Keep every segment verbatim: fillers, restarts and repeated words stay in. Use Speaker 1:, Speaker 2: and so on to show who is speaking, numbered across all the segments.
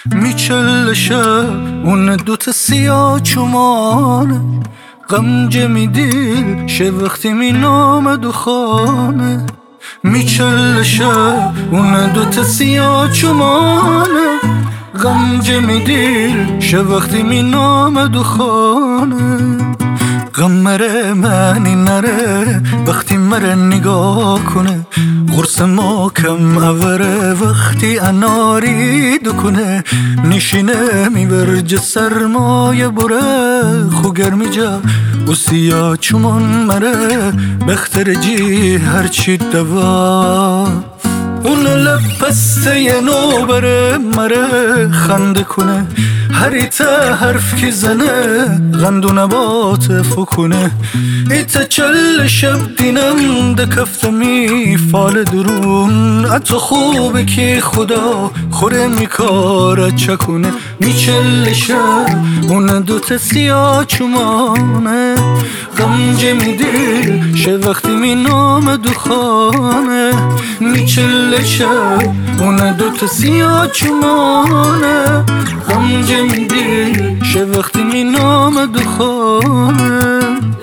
Speaker 1: میچل شب اون دوتا سیاه چمانه، غمجه میدیل شه وقتی می نامد و خانه. میچل شب اون دوتا سیاه چمانه، غمجه میدیل شه وقتی می نامد و خانه. غم مره منی نره وقتی مره نگاه کنه، قرص ما کم اوره وقتی اناری دکنه. نشینه میورج سرمایه بره خو گرمی جا و سیاه چمان مره بختر جی هرچی دوا. اون لب پسته ی نو بره مره خنده کنه، هریتا حرف کی زنه غند و نبات فکنه. ایتا چل شب دینم ده کفتمی فال درون، اتو خوبه که خدا خوره میکاره چکونه. میچل شب اون دوتا سیاه چمانه، غمجه میدیل شه وقتی می نامد و خانه. میچل شب اون دوتا سیاه چمانه، غمجه میدیل شه وقتی می نامد و خانه.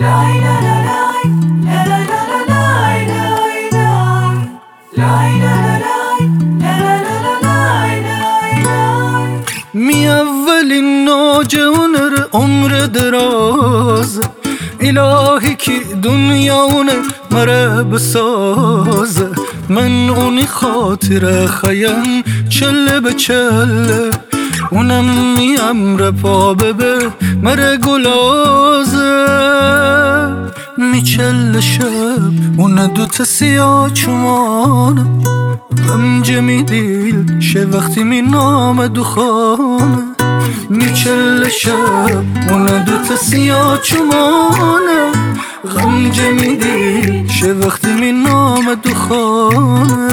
Speaker 1: می اولین ناجونر عمر دراز، الهی کی دنیاونه مره بسازه. من اونی خاطر خیم چله به چله، اونم میم رپا ببه مره گلازه. میچل شب اون دوتا سیاه چمانه، غمجه میدیل شه وقتی می نامد و خانه. میچل شب اون دوتا سیاه چمانه، غمجه میدیل شه وقتی می نامد و خانه.